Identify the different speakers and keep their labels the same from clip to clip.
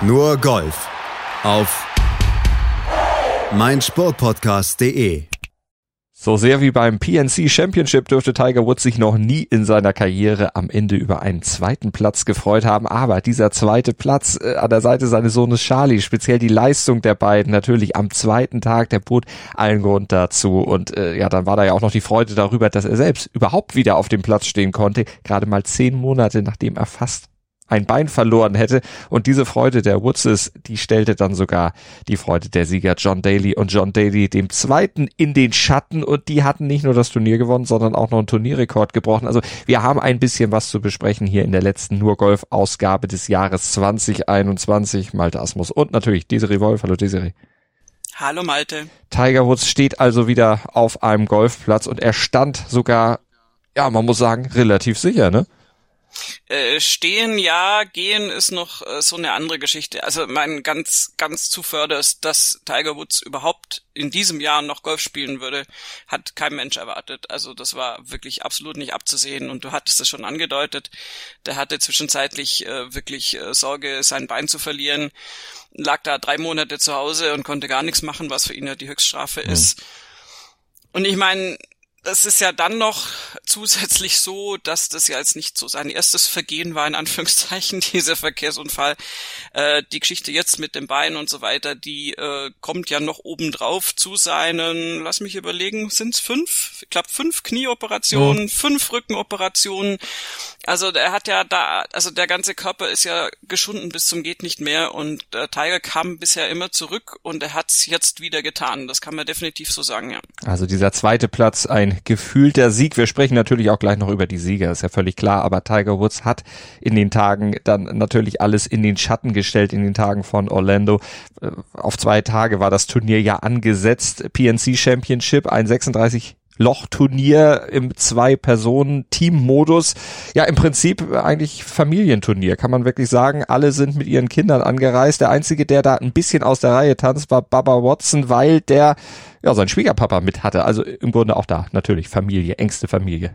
Speaker 1: Nur Golf auf meinsportpodcast.de.
Speaker 2: So sehr wie beim PNC Championship dürfte Tiger Woods sich noch nie in seiner Karriere am Ende über einen zweiten Platz gefreut haben. Aber dieser zweite Platz an der Seite seines Sohnes Charlie, speziell die Leistung der beiden natürlich am zweiten Tag, der bot allen Grund dazu. Und dann war da ja auch noch die Freude darüber, dass er selbst überhaupt wieder auf dem Platz stehen konnte. Gerade mal 10 Monate, nachdem er fast ein Bein verloren hätte. Und diese Freude der Woodses, die stellte dann sogar die Freude der Sieger John Daly und John Daly dem Zweiten in den Schatten. Und die hatten nicht nur das Turnier gewonnen, sondern auch noch einen Turnierrekord gebrochen. Also wir haben ein bisschen was zu besprechen hier in der letzten Nur-Golf-Ausgabe des Jahres 2021. Malte Asmus und natürlich Desiree Wolf. Hallo Desiree.
Speaker 3: Hallo Malte.
Speaker 2: Tiger Woods steht also wieder auf einem Golfplatz und er stand sogar, ja, man muss sagen, relativ sicher, ne?
Speaker 3: Stehen ja, gehen ist noch so eine andere Geschichte. Also mein ganz zuvörderst, dass Tiger Woods überhaupt in diesem Jahr noch Golf spielen würde, hat kein Mensch erwartet. Also das war wirklich absolut nicht abzusehen und du hattest es schon angedeutet. Der hatte zwischenzeitlich wirklich Sorge, sein Bein zu verlieren, lag da 3 Monate zu Hause und konnte gar nichts machen, was für ihn ja die Höchststrafe ist. Und ich meine, das ist ja dann noch zusätzlich so, dass das ja jetzt nicht so sein erstes Vergehen war, in Anführungszeichen, dieser Verkehrsunfall. Die Geschichte jetzt mit dem Bein und so weiter, die kommt ja noch obendrauf zu seinen, lass mich überlegen, sind's 5? Ich glaube 5 Knieoperationen, 5 Rückenoperationen. Also er hat ja da, also der ganze Körper ist ja geschunden bis zum geht nicht mehr und Tiger kam bisher immer zurück und er hat's jetzt wieder getan. Das kann man definitiv so sagen, ja.
Speaker 2: Also dieser zweite Platz, ein gefühlter Sieg. Wir sprechen natürlich auch gleich noch über die Sieger, ist ja völlig klar, aber Tiger Woods hat in den Tagen dann natürlich alles in den Schatten gestellt, in den Tagen von Orlando. Auf 2 Tage war das Turnier ja angesetzt, PNC Championship, ein 36-Loch-Turnier im 2-Personen-Team-Modus. Ja, im Prinzip eigentlich Familienturnier, kann man wirklich sagen. Alle sind mit ihren Kindern angereist. Der Einzige, der da ein bisschen aus der Reihe tanzt, war Bubba Watson, weil der seinen Schwiegerpapa mit hatte. Also im Grunde auch da natürlich Familie, engste Familie.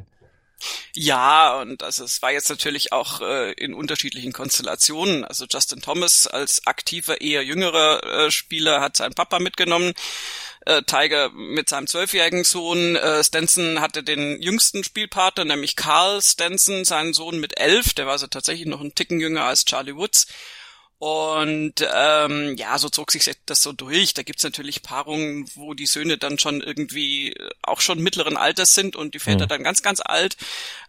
Speaker 3: Ja, und also es war jetzt natürlich auch in unterschiedlichen Konstellationen. Also Justin Thomas als aktiver, eher jüngerer Spieler hat seinen Papa mitgenommen. Tiger mit seinem 12-jährigen Sohn. Stenson hatte den jüngsten Spielpartner, nämlich Carl Stenson, seinen Sohn mit 11. Der war also tatsächlich noch einen Ticken jünger als Charlie Woods. Und so zog sich das so durch. Da gibt's natürlich Paarungen, wo die Söhne dann schon irgendwie auch schon mittleren Alters sind und die Väter dann ganz, ganz alt.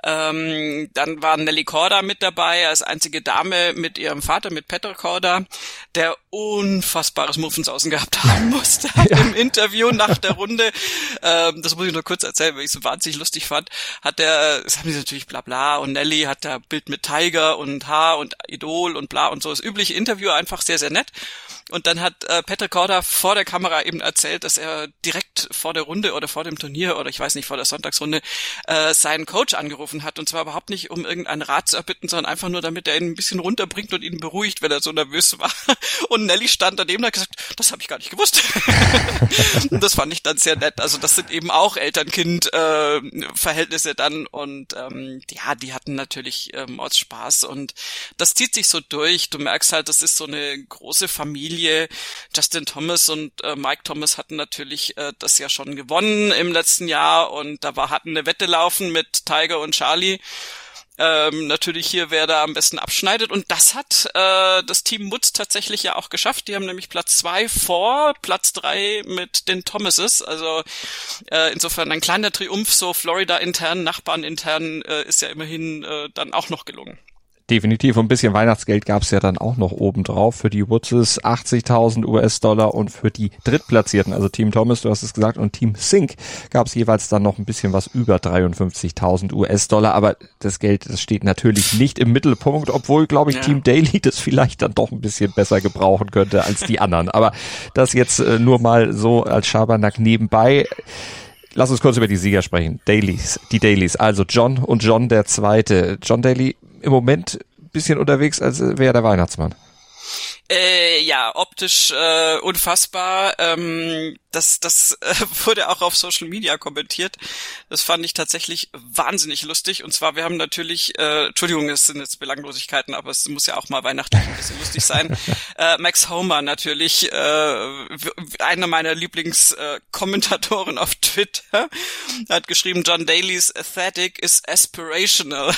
Speaker 3: Dann war Nelly Korda mit dabei, als einzige Dame mit ihrem Vater, mit Peter Korda, der unfassbares Muffensausen gehabt haben musste im Interview nach der Runde. Das muss ich nur kurz erzählen, weil ich es so wahnsinnig lustig fand. Das haben sie natürlich bla bla und Nelly hat da Bild mit Tiger und Haar und Idol und bla und so. Das übliche Interview, einfach sehr, sehr nett. Und dann hat Peter Korda vor der Kamera eben erzählt, dass er direkt vor der Runde oder vor dem Turnier oder ich weiß nicht, vor der Sonntagsrunde seinen Coach angerufen hat. Und zwar überhaupt nicht, um irgendeinen Rat zu erbitten, sondern einfach nur, damit er ihn ein bisschen runterbringt und ihn beruhigt, wenn er so nervös war. Und Nelly stand daneben und hat gesagt, das habe ich gar nicht gewusst. Und das fand ich dann sehr nett. Also das sind eben auch Eltern-Kind-Verhältnisse dann. Und die hatten natürlich Spaß. Und das zieht sich so durch. Du merkst halt, das ist so eine große Familie. Justin Thomas und Mike Thomas hatten natürlich das ja schon gewonnen im letzten Jahr und hatten eine Wette laufen mit Tiger und Charlie. Natürlich hier, wer da am besten abschneidet und das hat das Team Woods tatsächlich ja auch geschafft. Die haben nämlich Platz 2 vor Platz 3 mit den Thomases. Also insofern ein kleiner Triumph, so Florida intern, Nachbarn intern ist ja immerhin dann auch noch gelungen.
Speaker 2: Definitiv. Ein bisschen Weihnachtsgeld gab es ja dann auch noch obendrauf für die Woodses, 80.000 US-Dollar und für die Drittplatzierten, also Team Thomas, du hast es gesagt, und Team Sink gab es jeweils dann noch ein bisschen was über 53.000 US-Dollar, aber das Geld, das steht natürlich nicht im Mittelpunkt, obwohl, glaube ich, Team Daly das vielleicht dann doch ein bisschen besser gebrauchen könnte als die anderen, aber das jetzt nur mal so als Schabernack nebenbei. Lass uns kurz über die Sieger sprechen. Die Dalys, also John und John der Zweite. John Daly im Moment ein bisschen unterwegs, als wäre der Weihnachtsmann.
Speaker 3: Optisch unfassbar. das wurde auch auf Social Media kommentiert. Das fand ich tatsächlich wahnsinnig lustig. Und zwar, wir haben natürlich, Entschuldigung, es sind jetzt Belanglosigkeiten, aber es muss ja auch mal weihnachtlich ein bisschen lustig sein. Max Homer natürlich, einer meiner Lieblingskommentatoren auf Twitter, hat geschrieben, John Daly's aesthetic is aspirational.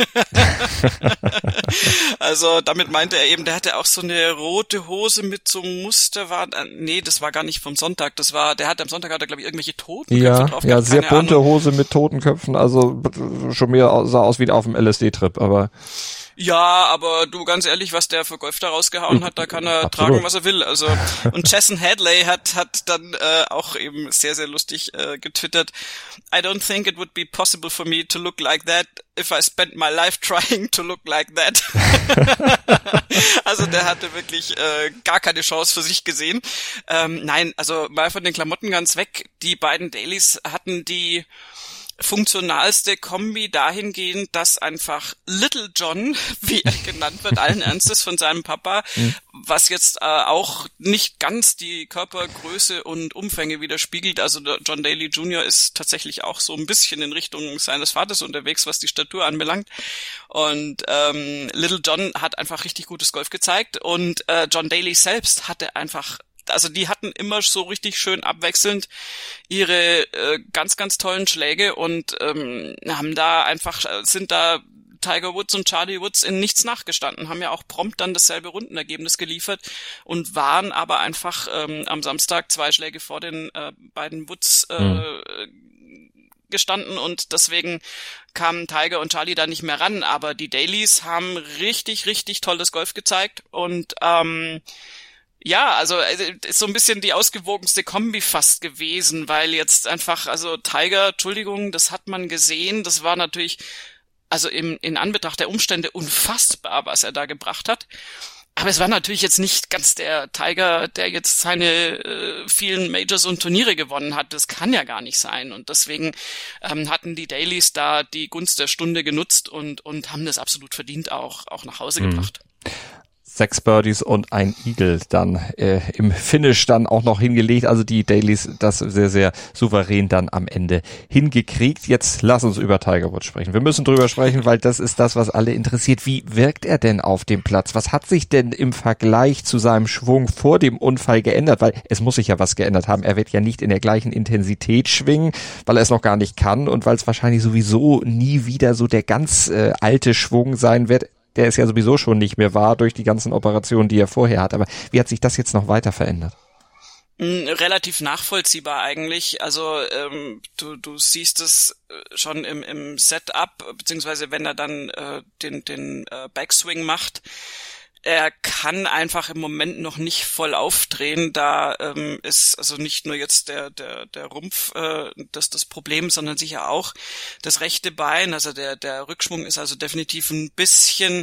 Speaker 3: Also damit meinte er eben, der hatte auch so eine rote Hose mit so einem Muster, nee, das war gar nicht vom Sonntag, am Sonntag hat er, glaube ich, irgendwelche Totenköpfe drauf gehabt.
Speaker 2: Ja, sehr bunte
Speaker 3: Ahnung.
Speaker 2: Hose mit Totenköpfen, also schon mehr sah aus wie auf dem LSD-Trip, aber...
Speaker 3: Ja, aber du, ganz ehrlich, was der für Golf da rausgehauen hat, da kann er
Speaker 2: Absolut
Speaker 3: tragen, was er will. Also, und Jason Hadley hat dann auch eben sehr, sehr lustig getwittert. I don't think it would be possible for me to look like that if I spent my life trying to look like that. Also der hatte wirklich gar keine Chance für sich gesehen. Nein, also mal von den Klamotten ganz weg. Die beiden Dailies hatten die funktionalste Kombi dahingehend, dass einfach Little John, wie er genannt wird, allen Ernstes von seinem Papa, was jetzt auch nicht ganz die Körpergröße und Umfänge widerspiegelt. Also der John Daly Jr. ist tatsächlich auch so ein bisschen in Richtung seines Vaters unterwegs, was die Statur anbelangt. Und Little John hat einfach richtig gutes Golf gezeigt und John Daly selbst hatte einfach, also die hatten immer so richtig schön abwechselnd ihre ganz, ganz tollen Schläge und sind da Tiger Woods und Charlie Woods in nichts nachgestanden, haben ja auch prompt dann dasselbe Rundenergebnis geliefert und waren aber einfach am Samstag 2 Schläge vor den beiden Woods gestanden und deswegen kamen Tiger und Charlie da nicht mehr ran, aber die Dailies haben richtig, richtig tolles Golf gezeigt und ja, also ist so ein bisschen die ausgewogenste Kombi fast gewesen, weil jetzt einfach, also Tiger, Entschuldigung, das hat man gesehen, das war natürlich, also in Anbetracht der Umstände unfassbar, was er da gebracht hat. Aber es war natürlich jetzt nicht ganz der Tiger, der jetzt seine vielen Majors und Turniere gewonnen hat. Das kann ja gar nicht sein. Und deswegen hatten die Dailies da die Gunst der Stunde genutzt und haben das absolut verdient auch nach Hause gebracht.
Speaker 2: 6 Birdies und ein Eagle dann im Finish dann auch noch hingelegt. Also die Dailies das sehr, sehr souverän dann am Ende hingekriegt. Jetzt lass uns über Tiger Woods sprechen. Wir müssen drüber sprechen, weil das ist das, was alle interessiert. Wie wirkt er denn auf dem Platz? Was hat sich denn im Vergleich zu seinem Schwung vor dem Unfall geändert? Weil es muss sich ja was geändert haben. Er wird ja nicht in der gleichen Intensität schwingen, weil er es noch gar nicht kann und weil es wahrscheinlich sowieso nie wieder so der ganz alte Schwung sein wird. Der ist ja sowieso schon nicht mehr wahr durch die ganzen Operationen, die er vorher hat. Aber wie hat sich das jetzt noch weiter verändert?
Speaker 3: Relativ nachvollziehbar eigentlich. Also du siehst es schon im Setup, beziehungsweise wenn er dann den Backswing macht. Er kann einfach im Moment noch nicht voll aufdrehen, da ist also nicht nur jetzt der Rumpf das Problem, sondern sicher auch das rechte Bein, also der Rückschwung ist also definitiv ein bisschen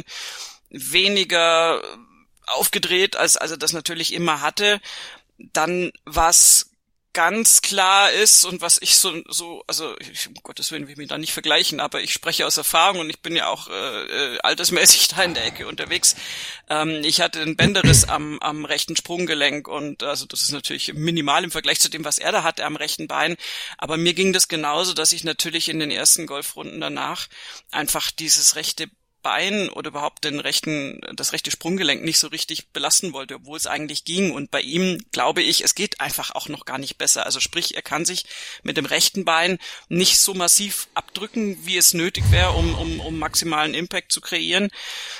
Speaker 3: weniger aufgedreht, als er das natürlich immer hatte. Dann was ganz klar ist und was ich also um Gottes Willen will ich mich da nicht vergleichen, aber ich spreche aus Erfahrung und ich bin ja auch altersmäßig da in der Ecke unterwegs. Ich hatte einen Bänderriss am rechten Sprunggelenk und also das ist natürlich minimal im Vergleich zu dem, was er da hatte am rechten Bein, aber mir ging das genauso, dass ich natürlich in den ersten Golfrunden danach einfach dieses rechte Bein oder überhaupt das rechte Sprunggelenk nicht so richtig belasten wollte, obwohl es eigentlich ging. Und bei ihm glaube ich, es geht einfach auch noch gar nicht besser. Also sprich, er kann sich mit dem rechten Bein nicht so massiv abdrücken, wie es nötig wäre, um maximalen Impact zu kreieren.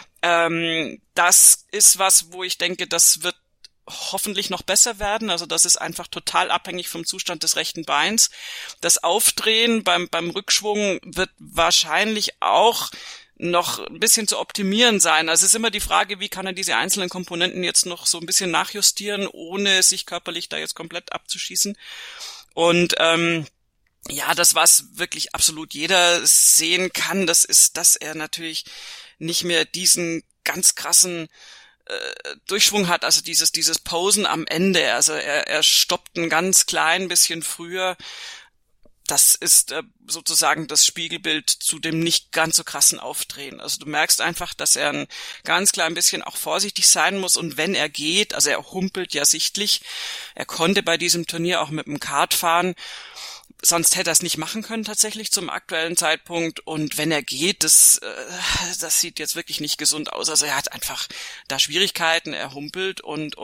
Speaker 3: Das ist was, wo ich denke, das wird hoffentlich noch besser werden. Also das ist einfach total abhängig vom Zustand des rechten Beins. Das Aufdrehen beim Rückschwung wird wahrscheinlich auch noch ein bisschen zu optimieren sein. Also es ist immer die Frage, wie kann er diese einzelnen Komponenten jetzt noch so ein bisschen nachjustieren, ohne sich körperlich da jetzt komplett abzuschießen. Und ja, das, was wirklich absolut jeder sehen kann, das ist, dass er natürlich nicht mehr diesen ganz krassen Durchschwung hat, also dieses Posen am Ende. Also er stoppt ein ganz klein bisschen früher. das ist sozusagen das Spiegelbild zu dem nicht ganz so krassen Aufdrehen. Also du merkst einfach, dass er ein ganz klein bisschen auch vorsichtig sein muss und wenn er geht, also er humpelt ja sichtlich, er konnte bei diesem Turnier auch mit dem Kart fahren, sonst hätte er es nicht machen können tatsächlich zum aktuellen Zeitpunkt und wenn er geht, das sieht jetzt wirklich nicht gesund aus. Also er hat einfach da Schwierigkeiten, er humpelt und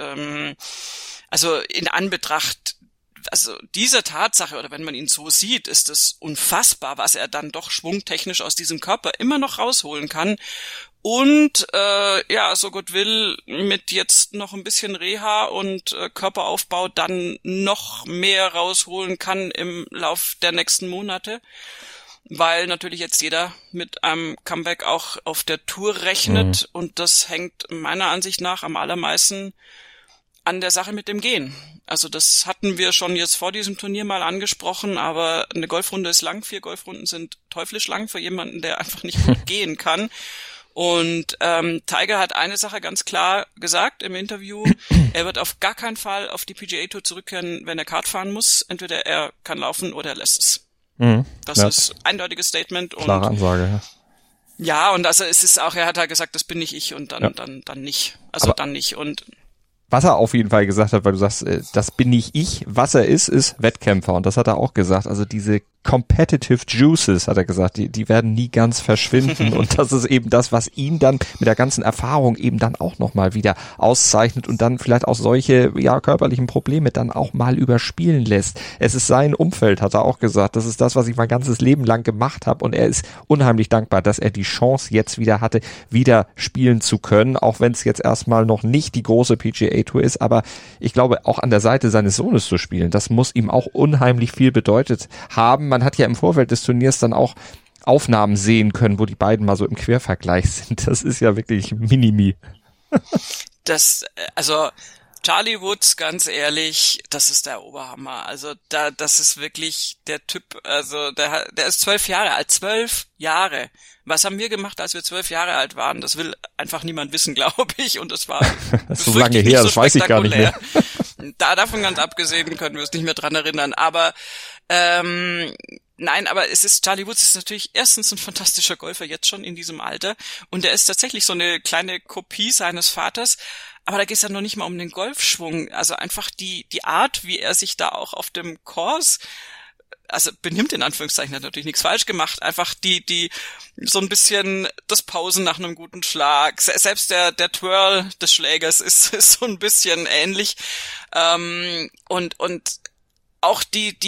Speaker 3: also in Anbetracht also dieser Tatsache, oder wenn man ihn so sieht, ist es unfassbar, was er dann doch schwungtechnisch aus diesem Körper immer noch rausholen kann. Und so Gott will, mit jetzt noch ein bisschen Reha und Körperaufbau dann noch mehr rausholen kann im Lauf der nächsten Monate. Weil natürlich jetzt jeder mit einem Comeback auch auf der Tour rechnet und das hängt meiner Ansicht nach am allermeisten an der Sache mit dem Gehen. Also das hatten wir schon jetzt vor diesem Turnier mal angesprochen, aber eine Golfrunde ist lang, 4 Golfrunden sind teuflisch lang für jemanden, der einfach nicht gut gehen kann. Und Tiger hat eine Sache ganz klar gesagt im Interview, er wird auf gar keinen Fall auf die PGA Tour zurückkehren, wenn er Kart fahren muss. Entweder er kann laufen oder er lässt es. Das ist ein eindeutiges Statement. Und
Speaker 2: klare Ansage, ja.
Speaker 3: Ja, und also es ist auch, er hat halt gesagt, das bin nicht ich und dann nicht. Also aber dann nicht. Und
Speaker 2: was er auf jeden Fall gesagt hat, weil du sagst, das bin nicht ich, was er ist Wettkämpfer. Und das hat er auch gesagt. Also diese Competitive Juices, hat er gesagt, die werden nie ganz verschwinden. Und das ist eben das, was ihn dann mit der ganzen Erfahrung eben dann auch nochmal wieder auszeichnet und dann vielleicht auch solche körperlichen Probleme dann auch mal überspielen lässt. Es ist sein Umfeld, hat er auch gesagt. Das ist das, was ich mein ganzes Leben lang gemacht habe. Und er ist unheimlich dankbar, dass er die Chance jetzt wieder hatte, wieder spielen zu können. Auch wenn es jetzt erstmal noch nicht die große PGA Tour ist. Aber ich glaube, auch an der Seite seines Sohnes zu spielen, das muss ihm auch unheimlich viel bedeutet haben. Man hat ja im Vorfeld des Turniers dann auch Aufnahmen sehen können, wo die beiden mal so im Quervergleich sind. Das ist ja wirklich Minimi.
Speaker 3: Also Charlie Woods, ganz ehrlich, das ist der Oberhammer. Also das ist wirklich der Typ, also der ist 12 Jahre alt, 12 Jahre. Was haben wir gemacht, als wir 12 Jahre alt waren? Das will einfach niemand wissen, glaube ich. Und das war
Speaker 2: das ist so lange her, das weiß ich gar nicht mehr.
Speaker 3: Davon ganz abgesehen können wir uns nicht mehr dran erinnern. Aber nein, aber Charlie Woods ist natürlich erstens ein fantastischer Golfer jetzt schon in diesem Alter. Und er ist tatsächlich so eine kleine Kopie seines Vaters. Aber da geht es ja noch nicht mal um den Golfschwung. Also einfach die Art, wie er sich da auch auf dem Course, also benimmt in Anführungszeichen, hat natürlich nichts falsch gemacht. Einfach die so ein bisschen das Pausen nach einem guten Schlag. Selbst der Twirl des Schlägers ist so ein bisschen ähnlich. Und auch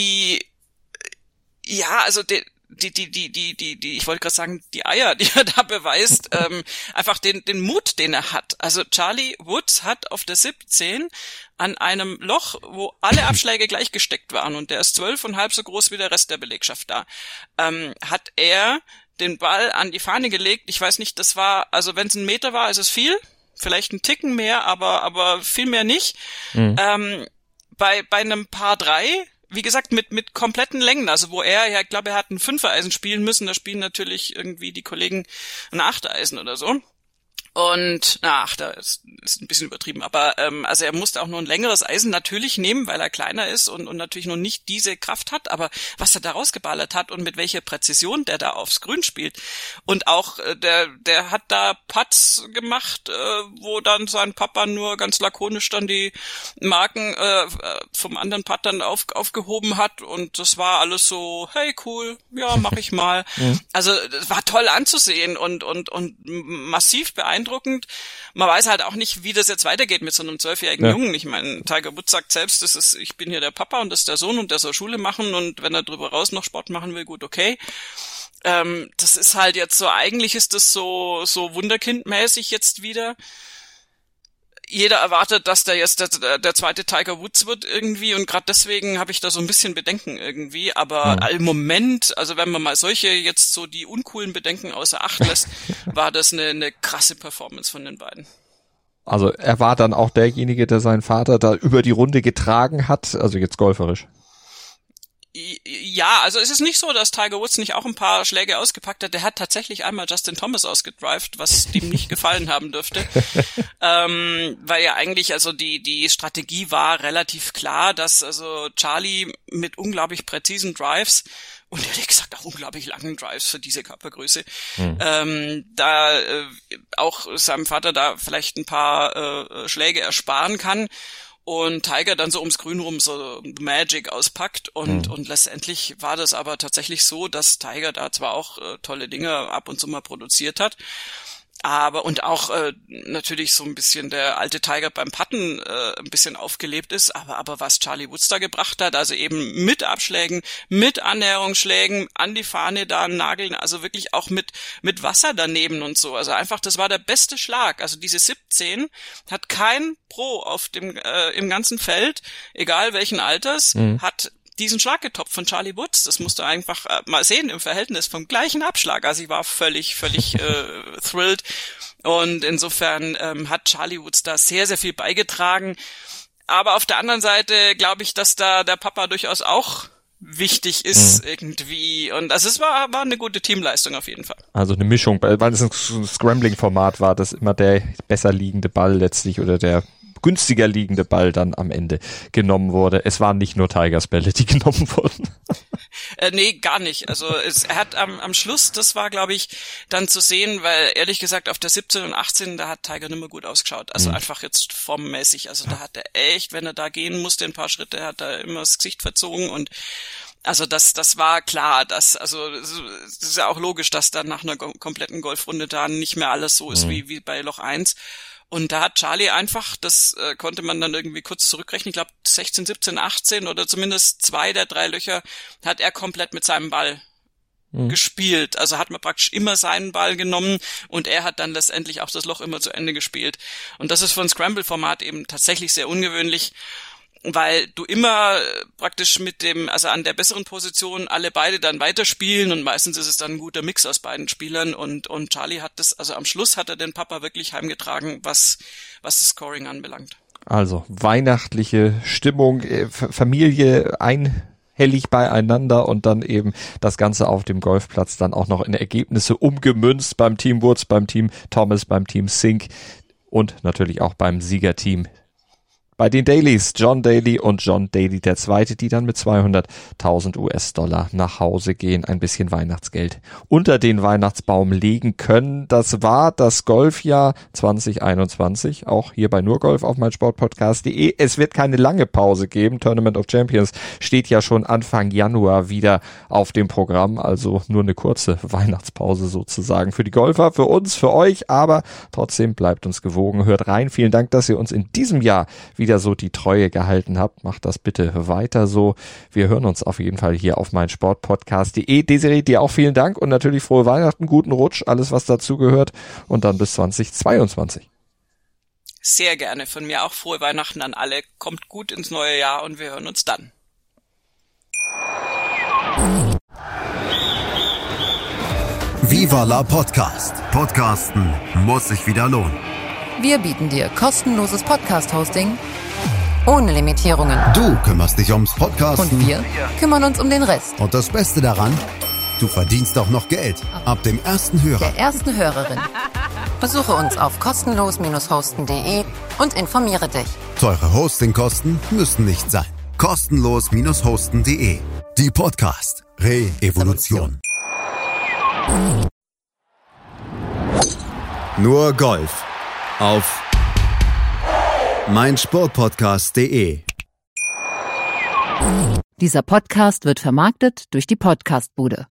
Speaker 3: ich wollte gerade sagen, die Eier, die er da beweist, einfach den Mut, den er hat. Also Charlie Woods hat auf der 17 an einem Loch, wo alle Abschläge gleich gesteckt waren und der ist 12,5 so groß wie der Rest der Belegschaft da, hat er den Ball an die Fahne gelegt. Ich weiß nicht, das war, also wenn es 1 Meter war, ist es viel, vielleicht ein Ticken mehr, aber viel mehr nicht. Bei einem Paar 3, wie gesagt, mit kompletten Längen, also wo ich glaube, er hat ein 5er-Eisen spielen müssen, da spielen natürlich irgendwie die Kollegen ein 8er-Eisen oder so. Und, 8er ist ein bisschen übertrieben, aber also er musste auch nur ein längeres Eisen natürlich nehmen, weil er kleiner ist und natürlich noch nicht diese Kraft hat, aber was er da rausgeballert hat und mit welcher Präzision der da aufs Grün spielt. Und auch der hat da Putts gemacht, wo dann sein Papa nur ganz lakonisch dann die Marken vom anderen Putt dann aufgehoben hat und das war alles so, hey cool, ja, mach ich mal. Also das war toll anzusehen und massiv beeindruckend. Man weiß halt auch nicht, wie das jetzt weitergeht mit so einem 12-jährigen Jungen. Ich meine, Tiger Woods sagt selbst, ich bin hier der Papa und das ist der Sohn und der soll Schule machen und wenn er drüber raus noch Sport machen will, gut, okay. Das ist halt jetzt so, eigentlich ist das so wunderkindmäßig jetzt wieder. Jeder erwartet, dass der jetzt der zweite Tiger Woods wird irgendwie und gerade deswegen habe ich da so ein bisschen Bedenken irgendwie, aber im Moment, also wenn man mal solche jetzt so die uncoolen Bedenken außer Acht lässt, war das eine krasse Performance von den beiden.
Speaker 2: Also er war dann auch derjenige, der seinen Vater da über die Runde getragen hat, also jetzt golferisch.
Speaker 3: Ja, also es ist nicht so, dass Tiger Woods nicht auch ein paar Schläge ausgepackt hat. Der hat tatsächlich einmal Justin Thomas ausgedrived, was dem nicht gefallen haben dürfte. Weil ja eigentlich, also die Strategie war relativ klar, dass also Charlie mit unglaublich präzisen Drives und ehrlich gesagt auch unglaublich langen Drives für diese Körpergröße, auch seinem Vater da vielleicht ein paar Schläge ersparen kann. Und Tiger dann so ums Grün rum so Magic auspackt und letztendlich war das aber tatsächlich so, dass Tiger da zwar auch tolle Dinge ab und zu mal produziert hat, aber und auch natürlich so ein bisschen der alte Tiger beim Putten ein bisschen aufgelebt ist, aber was Charlie Woods da gebracht hat, also eben mit Abschlägen, mit Annäherungsschlägen an die Fahne da nageln, also wirklich auch mit Wasser daneben und so, also einfach, das war der beste Schlag, also diese 17 hat kein Pro auf dem im ganzen Feld, egal welchen Alters, hat diesen Schlag getoppt von Charlie Woods. Das musst du einfach mal sehen im Verhältnis vom gleichen Abschlag. Also ich war völlig thrilled. Und insofern hat Charlie Woods da sehr, sehr viel beigetragen. Aber auf der anderen Seite glaube ich, dass da der Papa durchaus auch wichtig ist irgendwie. Und also es war eine gute Teamleistung auf jeden Fall.
Speaker 2: Also eine Mischung, weil es ein Scrambling-Format war, dass immer der besser liegende Ball letztlich oder der günstiger liegende Ball dann am Ende genommen wurde. Es waren nicht nur Tigers Bälle, die genommen wurden.
Speaker 3: Nee, gar nicht. Also er hat am Schluss, das war glaube ich dann zu sehen, weil ehrlich gesagt auf der 17 und 18, da hat Tiger nicht mehr gut ausgeschaut. Also einfach jetzt formmäßig. Also da hat er echt, wenn er da gehen musste, ein paar Schritte, hat er immer das Gesicht verzogen und also das war klar, das ist ja auch logisch, dass dann nach einer kompletten Golfrunde da nicht mehr alles so ist wie bei Loch 1. Und da hat Charlie einfach, das konnte man dann irgendwie kurz zurückrechnen, ich glaube 16, 17, 18 oder zumindest 2 der 3 Löcher hat er komplett mit seinem Ball gespielt. Also hat man praktisch immer seinen Ball genommen und er hat dann letztendlich auch das Loch immer zu Ende gespielt. Und das ist für ein Scramble-Format eben tatsächlich sehr ungewöhnlich, weil du immer praktisch also an der besseren Position alle beide dann weiterspielen und meistens ist es dann ein guter Mix aus beiden Spielern und Charlie hat das, also am Schluss hat er den Papa wirklich heimgetragen, was das Scoring anbelangt.
Speaker 2: Also weihnachtliche Stimmung, Familie einhellig beieinander und dann eben das Ganze auf dem Golfplatz dann auch noch in Ergebnisse umgemünzt beim Team Woods, beim Team Thomas, beim Team Sink und natürlich auch beim Siegerteam. Bei den Dailies, John Daly und John Daly II., die dann mit 200.000 US-Dollar nach Hause gehen, ein bisschen Weihnachtsgeld unter den Weihnachtsbaum legen können. Das war das Golfjahr 2021, auch hier bei NurGolf auf meinsportpodcast.de. Es wird keine lange Pause geben. Tournament of Champions steht ja schon Anfang Januar wieder auf dem Programm, also nur eine kurze Weihnachtspause sozusagen für die Golfer, für uns, für euch, aber trotzdem bleibt uns gewogen. Hört rein. Vielen Dank, dass ihr uns in diesem Jahr wieder so die Treue gehalten habt. Macht das bitte weiter so. Wir hören uns auf jeden Fall hier auf meinsportpodcast.de. Desiree, dir auch vielen Dank und natürlich frohe Weihnachten, guten Rutsch, alles was dazugehört und dann bis 2022.
Speaker 3: Sehr gerne. Von mir auch frohe Weihnachten an alle. Kommt gut ins neue Jahr und wir hören uns dann.
Speaker 1: Viva la Podcast. Podcasten muss sich wieder lohnen.
Speaker 4: Wir bieten dir kostenloses Podcast-Hosting ohne Limitierungen.
Speaker 1: Du kümmerst dich ums Podcasten.
Speaker 4: Und wir kümmern uns um den Rest.
Speaker 1: Und das Beste daran, du verdienst auch noch Geld. Ab dem ersten Hörer.
Speaker 4: Der ersten Hörerin. Besuche uns auf kostenlos-hosten.de und informiere dich.
Speaker 1: Teure Hostingkosten müssen nicht sein. Kostenlos-hosten.de. Die Podcast Re-Evolution. Nur Golf auf meinsportpodcast.de.
Speaker 5: Dieser Podcast wird vermarktet durch die Podcastbude.